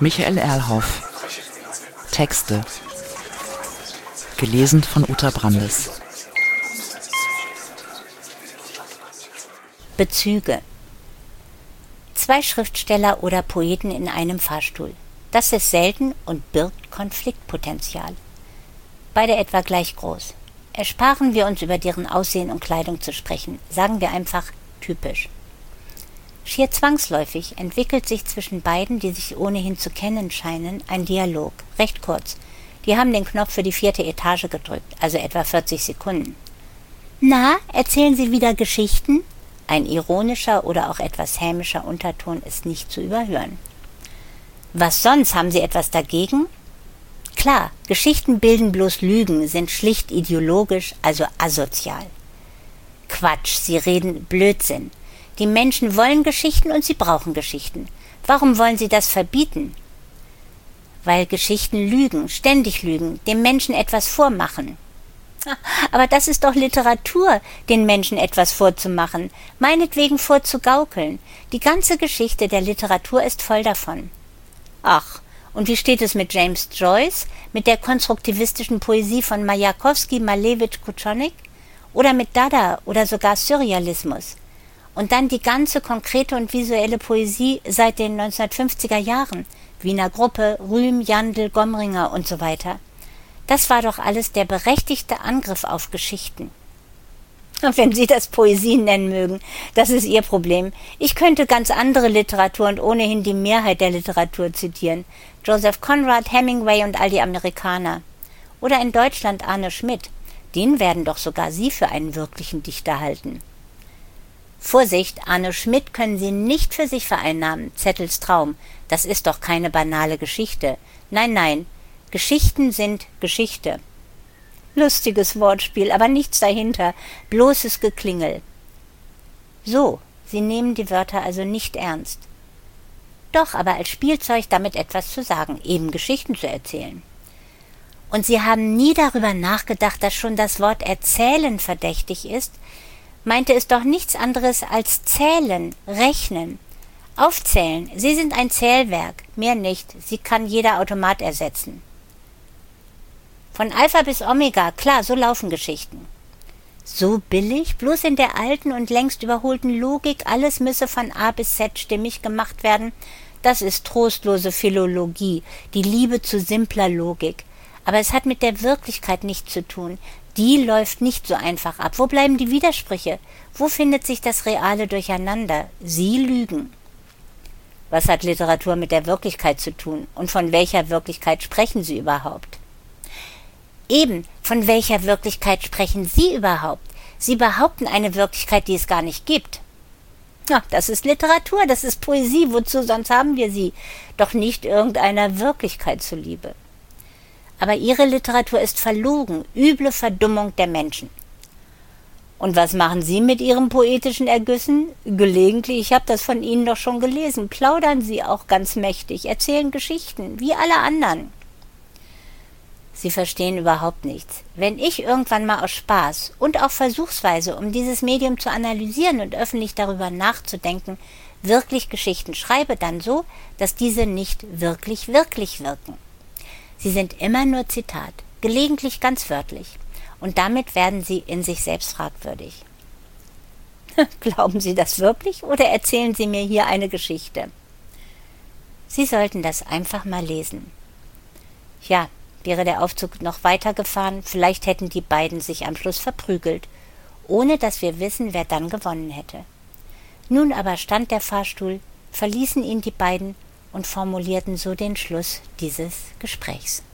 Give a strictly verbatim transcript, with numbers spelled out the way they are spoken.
Michael Erlhoff. Texte. Gelesen von Uta Brandes. Bezüge. Zwei Schriftsteller oder Poeten in einem Fahrstuhl. Das ist selten und birgt Konfliktpotenzial. Beide etwa gleich groß. Ersparen wir uns über deren Aussehen und Kleidung zu sprechen. Sagen wir einfach typisch. Schier zwangsläufig entwickelt sich zwischen beiden, die sich ohnehin zu kennen scheinen, ein Dialog. Recht kurz. Die haben den Knopf für die vierte Etage gedrückt, also etwa vierzig Sekunden. Na, erzählen Sie wieder Geschichten? Ein ironischer oder auch etwas hämischer Unterton ist nicht zu überhören. Was sonst, haben Sie etwas dagegen? Klar, Geschichten bilden bloß Lügen, sind schlicht ideologisch, also asozial. Quatsch, Sie reden Blödsinn. Die Menschen wollen Geschichten und sie brauchen Geschichten. Warum wollen Sie das verbieten? Weil Geschichten lügen, ständig lügen, dem Menschen etwas vormachen. Aber das ist doch Literatur, den Menschen etwas vorzumachen, meinetwegen vorzugaukeln. Die ganze Geschichte der Literatur ist voll davon. Ach, und wie steht es mit James Joyce, mit der konstruktivistischen Poesie von Majakowski, Malevich, Kutschonik? Oder mit Dada oder sogar Surrealismus? Und dann die ganze konkrete und visuelle Poesie seit den neunzehnhundertfünfziger Jahren. Wiener Gruppe, Rühm, Jandl, Gomringer und so weiter. Das war doch alles der berechtigte Angriff auf Geschichten. Wenn Sie das Poesie nennen mögen, das ist Ihr Problem. Ich könnte ganz andere Literatur und ohnehin die Mehrheit der Literatur zitieren. Joseph Conrad, Hemingway und all die Amerikaner. Oder in Deutschland Arne Schmidt. Den werden doch sogar Sie für einen wirklichen Dichter halten. Vorsicht, Arne Schmidt können Sie nicht für sich vereinnahmen, Zettels Traum. Das ist doch keine banale Geschichte. Nein, nein, Geschichten sind Geschichte. Lustiges Wortspiel, aber nichts dahinter, bloßes Geklingel. So, Sie nehmen die Wörter also nicht ernst. Doch, aber als Spielzeug damit etwas zu sagen, eben Geschichten zu erzählen. Und Sie haben nie darüber nachgedacht, dass schon das Wort erzählen verdächtig ist, meinte es doch nichts anderes als zählen, rechnen. Aufzählen, Sie sind ein Zählwerk, mehr nicht, Sie kann jeder Automat ersetzen. Von Alpha bis Omega, klar, so laufen Geschichten. So billig, bloß in der alten und längst überholten Logik, alles müsse von A bis Z stimmig gemacht werden, das ist trostlose Philologie, die Liebe zu simpler Logik. Aber es hat mit der Wirklichkeit nichts zu tun. Die läuft nicht so einfach ab. Wo bleiben die Widersprüche? Wo findet sich das reale Durcheinander? Sie lügen. Was hat Literatur mit der Wirklichkeit zu tun? Und von welcher Wirklichkeit sprechen Sie überhaupt? Eben, von welcher Wirklichkeit sprechen Sie überhaupt? Sie behaupten eine Wirklichkeit, die es gar nicht gibt. Ja, das ist Literatur, das ist Poesie, wozu sonst haben wir sie? Doch nicht irgendeiner Wirklichkeit zuliebe. Aber Ihre Literatur ist verlogen, üble Verdummung der Menschen. Und was machen Sie mit Ihren poetischen Ergüssen? Gelegentlich, ich habe das von Ihnen doch schon gelesen, plaudern Sie auch ganz mächtig, erzählen Geschichten, wie alle anderen. Sie verstehen überhaupt nichts. Wenn ich irgendwann mal aus Spaß und auch versuchsweise, um dieses Medium zu analysieren und öffentlich darüber nachzudenken, wirklich Geschichten schreibe, dann so, dass diese nicht wirklich wirklich wirken. Sie sind immer nur Zitat, gelegentlich ganz wörtlich. Und damit werden Sie in sich selbst fragwürdig. Glauben Sie das wirklich oder erzählen Sie mir hier eine Geschichte? Sie sollten das einfach mal lesen. Ja, wäre der Aufzug noch weitergefahren, vielleicht hätten die beiden sich am Schluss verprügelt, ohne dass wir wissen, wer dann gewonnen hätte. Nun aber stand der Fahrstuhl, verließen ihn die beiden und formulierten so den Schluss dieses Gesprächs.